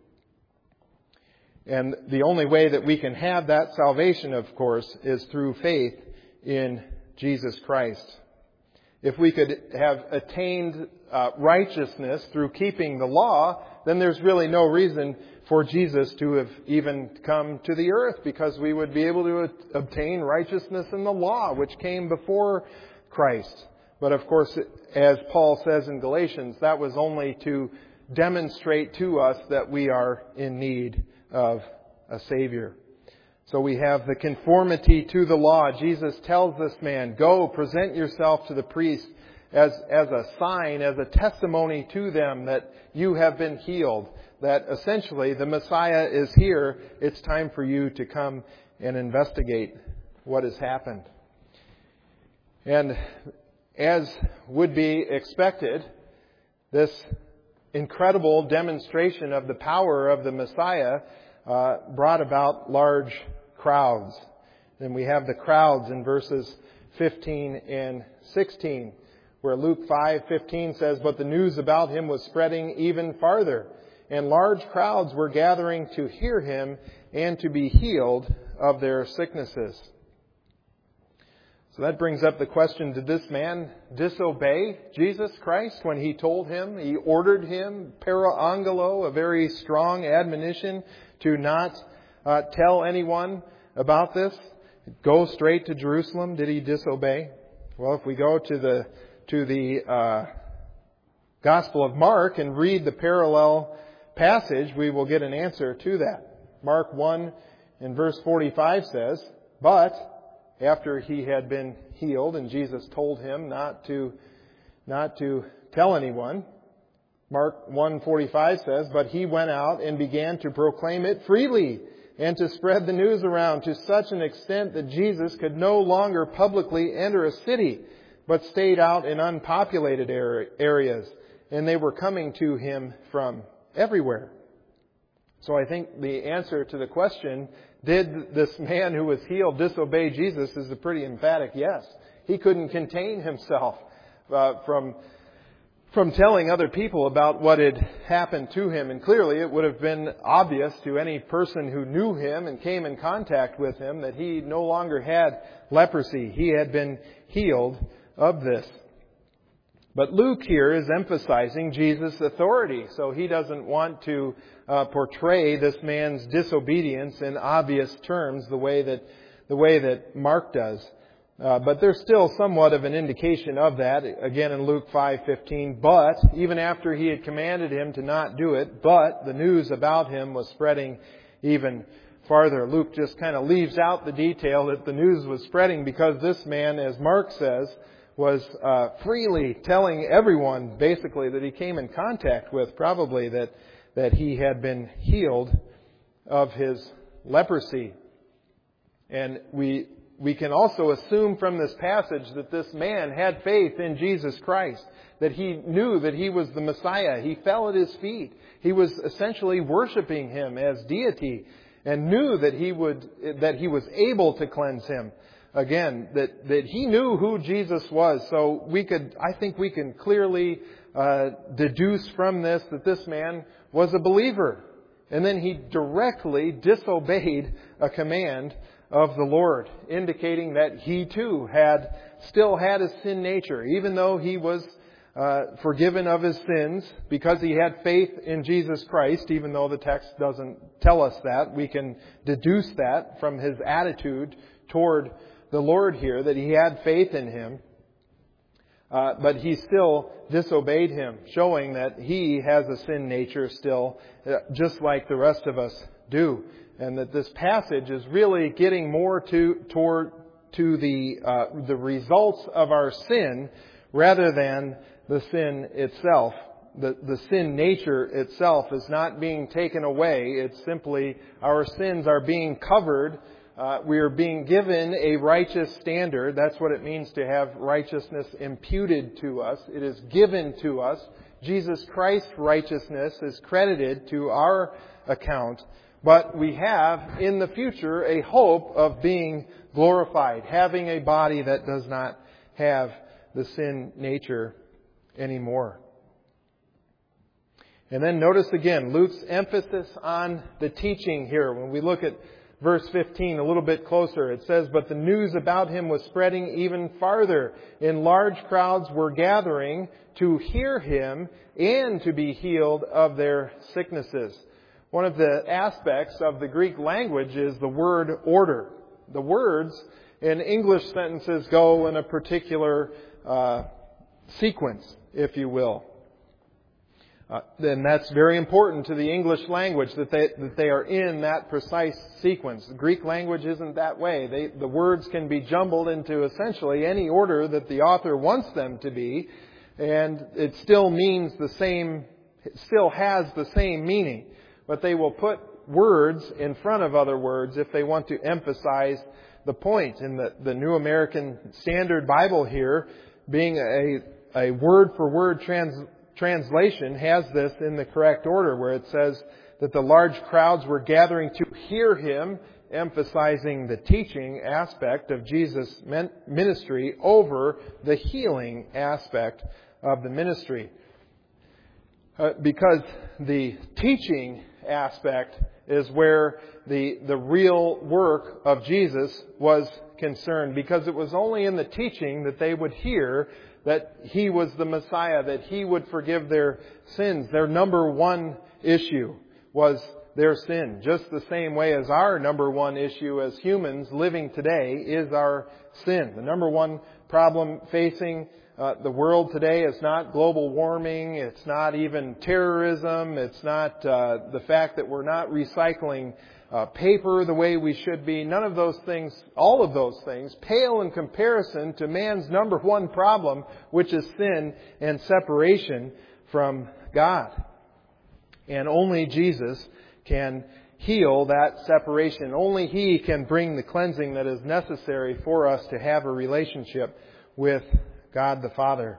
And the only way that we can have that salvation, of course, is through faith in Jesus Christ. If we could have attained uh, righteousness through keeping the law, then there's really no reason for Jesus to have even come to the earth, because we would be able to obtain righteousness in the law, which came before Christ. But of course, as Paul says in Galatians, that was only to demonstrate to us that we are in need of a Savior. So we have the conformity to the law. Jesus tells this man, go, present yourself to the priest as, as a sign, as a testimony to them that you have been healed. That essentially the Messiah is here. It's time for you to come and investigate what has happened. And as would be expected, this incredible demonstration of the power of the Messiah uh, brought about large crowds. And we have the crowds in verses fifteen and sixteen, where Luke five fifteen says, but the news about him was spreading even farther, and large crowds were gathering to hear him and to be healed of their sicknesses. So that brings up the question, did this man disobey Jesus Christ when he told him, he ordered him, paraangelo, a very strong admonition to not uh, tell anyone about this? Go straight to Jerusalem. Did he disobey? Well, if we go to the to the uh, Gospel of Mark and read the parallel passage, we will get an answer to that. Mark one and verse forty-five says, but after he had been healed and Jesus told him not to not to tell anyone, Mark one forty-five says, but he went out and began to proclaim it freely and to spread the news around to such an extent that Jesus could no longer publicly enter a city, but stayed out in unpopulated areas, and they were coming to him from everywhere. So I think the answer to the question, did this man who was healed disobey Jesus, is a pretty emphatic yes. He couldn't contain himself uh, from from telling other people about what had happened to him. And clearly it would have been obvious to any person who knew him and came in contact with him that he no longer had leprosy. He had been healed of this. But Luke here is emphasizing Jesus' authority. So he doesn't want to uh, portray this man's disobedience in obvious terms the way that the way that Mark does. Uh, but there's still somewhat of an indication of that, again in Luke five fifteen. But, even after he had commanded him to not do it, but the news about him was spreading even farther. Luke just kind of leaves out the detail that the news was spreading because this man, as Mark says, was uh, freely telling everyone basically that he came in contact with, probably that, that he had been healed of his leprosy. And we we can also assume from this passage that this man had faith in Jesus Christ, that he knew that he was the Messiah. He fell at his feet. He was essentially worshiping him as deity and knew that he would that he was able to cleanse him. Again, that, that he knew who Jesus was. So we could, I think we can clearly uh, deduce from this that this man was a believer. And then he directly disobeyed a command of the Lord, indicating that he too had still had a sin nature, even though he was uh, forgiven of his sins because he had faith in Jesus Christ. Even though the text doesn't tell us that, we can deduce that from his attitude toward the Lord here, that he had faith in him. Uh, but he still disobeyed him, showing that he has a sin nature still, uh, just like the rest of us do. And that this passage is really getting more to toward to the uh, the results of our sin rather than the sin itself. The the sin nature itself is not being taken away. It's simply our sins are being covered. Uh, we are being given a righteous standard. That's what it means to have righteousness imputed to us. It is given to us. Jesus Christ's righteousness is credited to our account. But we have in the future a hope of being glorified, having a body that does not have the sin nature anymore. And then notice again Luke's emphasis on the teaching here. When we look at verse fifteen, a little bit closer, it says, "But the news about him was spreading even farther, and large crowds were gathering to hear him and to be healed of their sicknesses." One of the aspects of the Greek language is the word order. The words in English sentences go in a particular uh, sequence, if you will. Uh, then that's very important to the English language, that they that they are in that precise sequence. The Greek language isn't that way. They, the words can be jumbled into essentially any order that the author wants them to be, and it still means the same, it still has the same meaning. But they will put words in front of other words if they want to emphasize the point. In the, the New American Standard Bible here, being a, a word-for-word trans, translation, has this in the correct order, where it says that the large crowds were gathering to hear him, emphasizing the teaching aspect of Jesus' ministry over the healing aspect of the ministry. Uh, because the teaching aspect is where the the real work of Jesus was concerned, because it was only in the teaching that they would hear that he was the Messiah, that he would forgive their sins. Their number one issue was their sin, just the same way as our number one issue as humans living today is our sin. The number one problem facing Uh, the world today is not global warming. It's not even terrorism. It's not uh, the fact that we're not recycling uh, paper the way we should be. None of those things, all of those things, pale in comparison to man's number one problem, which is sin and separation from God. And only Jesus can heal that separation. Only He can bring the cleansing that is necessary for us to have a relationship with God the Father.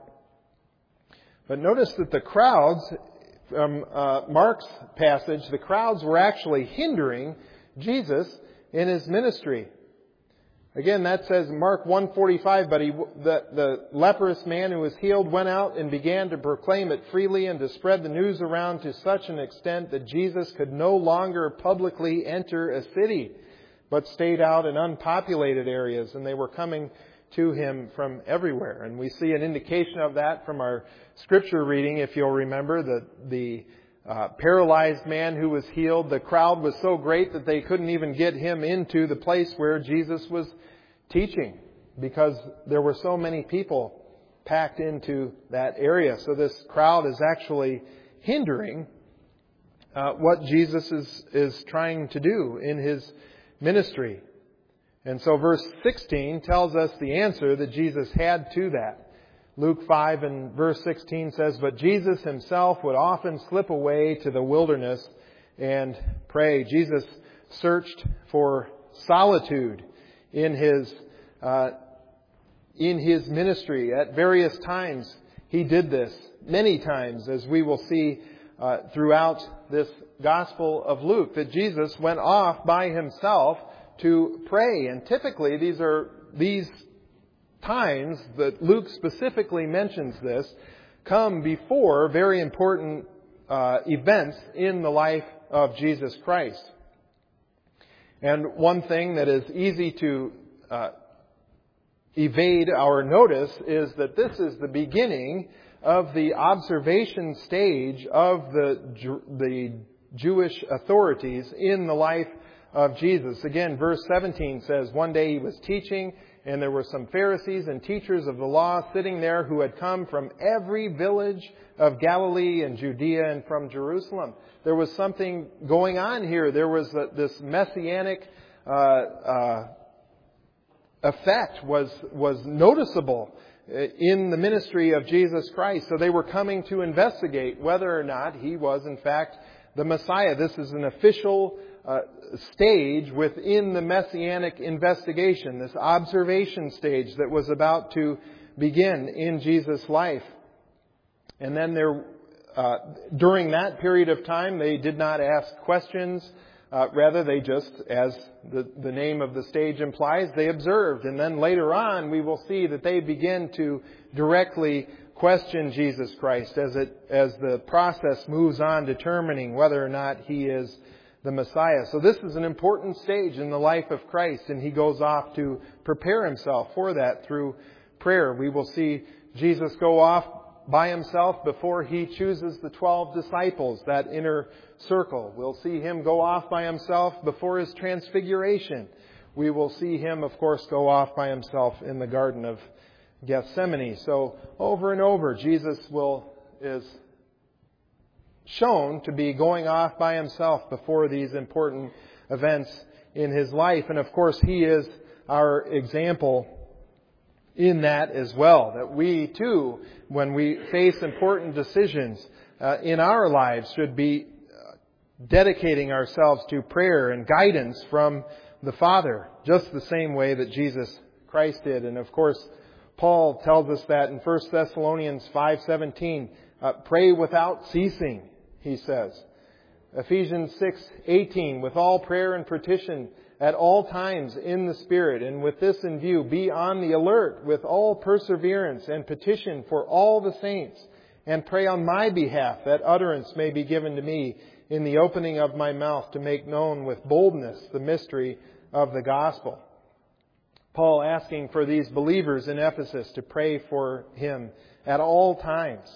But notice that the crowds, from uh, Mark's passage, the crowds were actually hindering Jesus in His ministry. Again, that says in Mark one forty-five, but he, the, the leprous man who was healed went out and began to proclaim it freely and to spread the news around to such an extent that Jesus could no longer publicly enter a city, but stayed out in unpopulated areas, and they were coming to Him from everywhere. And we see an indication of that from our scripture reading. If you'll remember, the, the uh, paralyzed man who was healed, the crowd was so great that they couldn't even get him into the place where Jesus was teaching, because there were so many people packed into that area. So this crowd is actually hindering uh, what Jesus is, is trying to do in His ministry. And so verse sixteen tells us the answer that Jesus had to that. Luke five and verse sixteen says, "But Jesus Himself would often slip away to the wilderness and pray." Jesus searched for solitude in His uh, in His ministry. At various times He did this. Many times, as we will see uh, throughout this Gospel of Luke, that Jesus went off by Himself to pray. And typically these are these times that Luke specifically mentions this come before very important uh, events in the life of Jesus Christ. And one thing that is easy to uh, evade our notice is that this is the beginning of the observation stage of the the Jewish authorities in the life of Jesus. Again, verse seventeen says, "One day He was teaching, and there were some Pharisees and teachers of the law sitting there who had come from every village of Galilee and Judea and from Jerusalem." There was something going on here. There was a, this messianic uh, uh, effect was was noticeable in the ministry of Jesus Christ. So they were coming to investigate whether or not He was in fact the Messiah. This is an official uh, stage within the messianic investigation, this observation stage that was about to begin in Jesus' life. And then there, uh, during that period of time, they did not ask questions. Uh, rather, they just, as the, the name of the stage implies, they observed. And then later on, we will see that they begin to directly question Jesus Christ as it as the process moves on, determining whether or not He is the Messiah. So this is an important stage in the life of Christ, and He goes off to prepare Himself for that through prayer. We will see Jesus go off by Himself before He chooses the twelve disciples, that inner circle. We'll see Him go off by Himself before His transfiguration. We will see Him, of course, go off by Himself in the Garden of Gethsemane. So over and over, Jesus will is shown to be going off by Himself before these important events in His life. And of course, He is our example in that as well. That we too, when we face important decisions uh, in our lives, should be uh, dedicating ourselves to prayer and guidance from the Father, just the same way that Jesus Christ did. And of course, Paul tells us that in First Thessalonians five seventeen, uh, pray without ceasing, he says. Ephesians six eighteen, with all prayer and petition at all times in the Spirit, and with this in view, be on the alert with all perseverance and petition for all the saints, and pray on my behalf that utterance may be given to me in the opening of my mouth to make known with boldness the mystery of the gospel. Paul asking for these believers in Ephesus to pray for him at all times.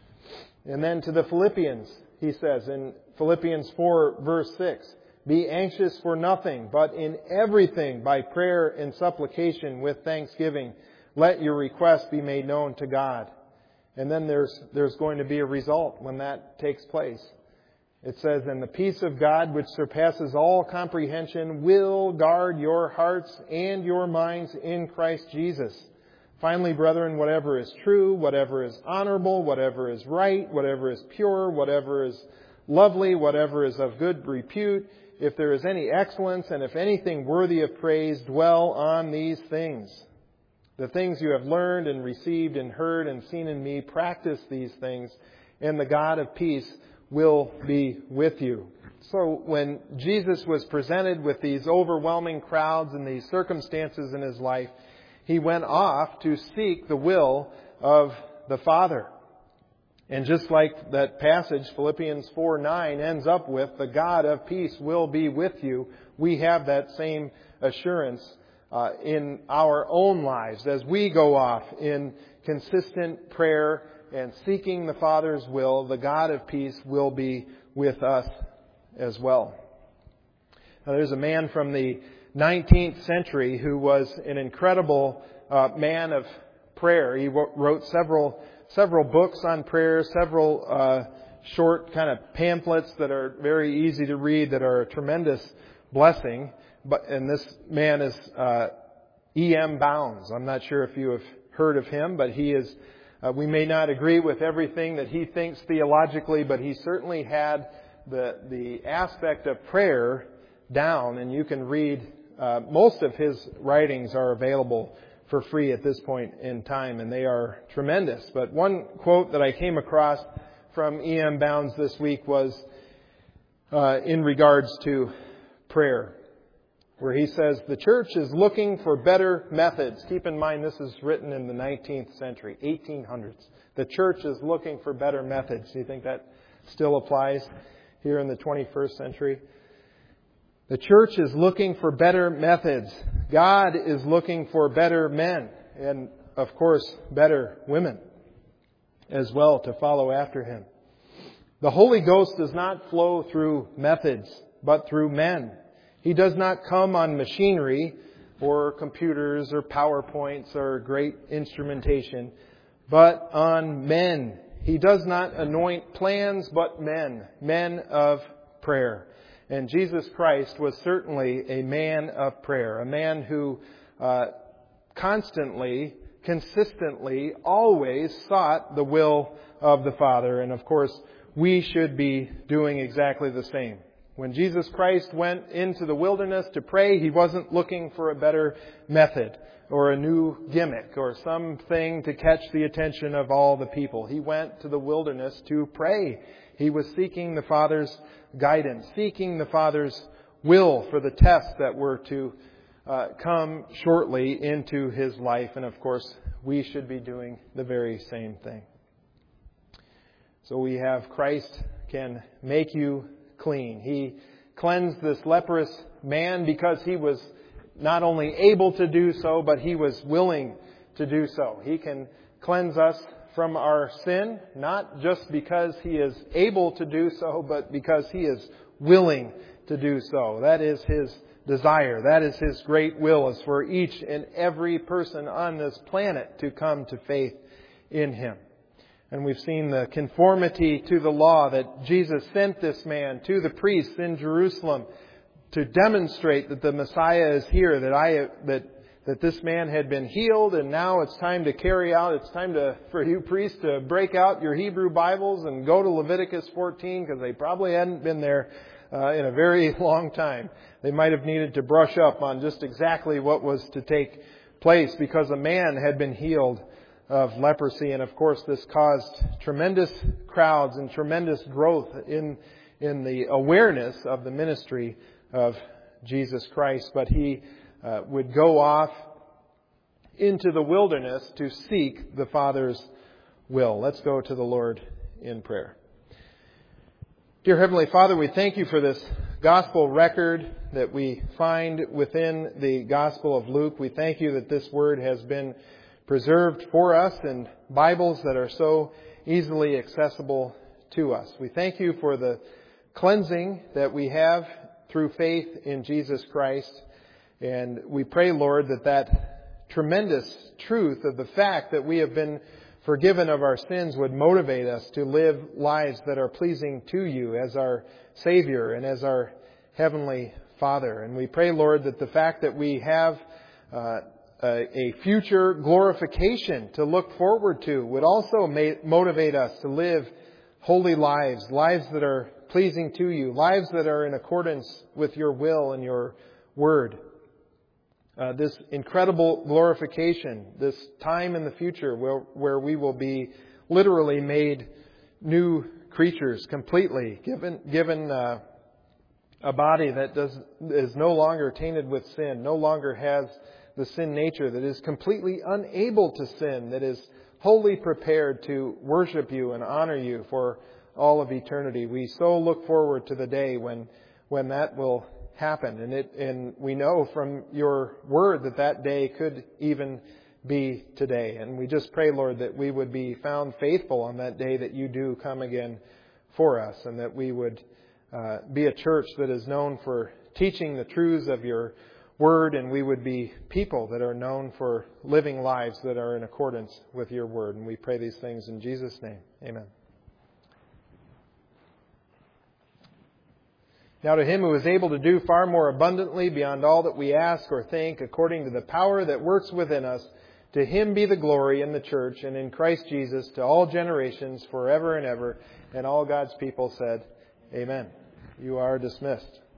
And then to the Philippians, he says in Philippians four verse six, be anxious for nothing, but in everything by prayer and supplication with thanksgiving, let your requests be made known to God. And then there's there's going to be a result when that takes place. It says, and the peace of God, which surpasses all comprehension, will guard your hearts and your minds in Christ Jesus. Finally, brethren, whatever is true, whatever is honorable, whatever is right, whatever is pure, whatever is lovely, whatever is of good repute, if there is any excellence and if anything worthy of praise, dwell on these things. The things you have learned and received and heard and seen in me, practice these things, and the God of peace will be with you. So when Jesus was presented with these overwhelming crowds and these circumstances in His life, He went off to seek the will of the Father. And just like that passage, Philippians four nine ends up with, the God of peace will be with you, we have that same assurance uh, in our own lives as we go off in consistent prayer and seeking the Father's will. The God of peace will be with us as well. Now, there's a man from the nineteenth century who was an incredible uh, man of prayer. He wrote several several books on prayer, several uh, short kind of pamphlets that are very easy to read that are a tremendous blessing. But and this man is uh, E M Bounds. I'm not sure if you have heard of him, but he is. Uh, we may not agree with everything that he thinks theologically, but he certainly had the the aspect of prayer down, and you can read. Uh, most of his writings are available for free at this point in time, and they are tremendous. But one quote that I came across from E M Bounds this week was uh, in regards to prayer, where he says, "The church is looking for better methods." Keep in mind, this is written in the nineteenth century, eighteen hundreds. The church is looking for better methods. Do you think that still applies here in the twenty-first century? The church is looking for better methods. God is looking for better men and, of course, better women as well to follow after Him. The Holy Ghost does not flow through methods, but through men. He does not come on machinery or computers or PowerPoints or great instrumentation, but on men. He does not anoint plans, but men, men of prayer. And Jesus Christ was certainly a man of prayer, a man who uh, constantly, consistently, always sought the will of the Father. And of course, we should be doing exactly the same. When Jesus Christ went into the wilderness to pray, He wasn't looking for a better method or a new gimmick or something to catch the attention of all the people. He went to the wilderness to pray. He was seeking the Father's guidance, seeking the Father's will for the tests that were to uh, come shortly into His life. And of course, we should be doing the very same thing. So we have Christ can make you clean. He cleansed this leprous man because He was not only able to do so, but He was willing to do so. He can cleanse us from our sin, not just because He is able to do so, but because He is willing to do so. That is His desire. That is His great will, is for each and every person on this planet to come to faith in Him. And we've seen the conformity to the law that Jesus sent this man to the priests in Jerusalem to demonstrate that the Messiah is here, that I that that this man had been healed, and now it's time to carry out, it's time to for you priests to break out your Hebrew Bibles and go to Leviticus fourteen, because they probably hadn't been there uh, in a very long time. They might have needed to brush up on just exactly what was to take place, because a man had been healed of leprosy. And of course, this caused tremendous crowds and tremendous growth in in the awareness of the ministry of Jesus Christ. But He uh, would go off into the wilderness to seek the Father's will. Let's go to the Lord in prayer. Dear Heavenly Father, we thank You for this gospel record that we find within the Gospel of Luke. We thank You that this word has been preserved for us in Bibles that are so easily accessible to us. We thank You for the cleansing that we have through faith in Jesus Christ. And we pray, Lord, that that tremendous truth of the fact that we have been forgiven of our sins would motivate us to live lives that are pleasing to You as our Savior and as our Heavenly Father. And we pray, Lord, that the fact that we have uh, a future glorification to look forward to would also motivate us to live holy lives, lives that are pleasing to You, lives that are in accordance with Your will and Your word. Uh, this incredible glorification, this time in the future where, where we will be literally made new creatures completely, given given uh, a body that does is no longer tainted with sin, no longer has the sin nature, that is completely unable to sin, that is wholly prepared to worship You and honor You for all of eternity. We so look forward to the day when when that will happen. And it and we know from Your word that that day could even be today. And we just pray, Lord, that we would be found faithful on that day that You do come again for us, and that we would uh, be a church that is known for teaching the truths of Your word, and we would be people that are known for living lives that are in accordance with Your word. And we pray these things in Jesus' name. Amen. Now to Him who is able to do far more abundantly beyond all that we ask or think, according to the power that works within us, to Him be the glory in the church and in Christ Jesus to all generations, forever and ever. And all God's people said, Amen. You are dismissed.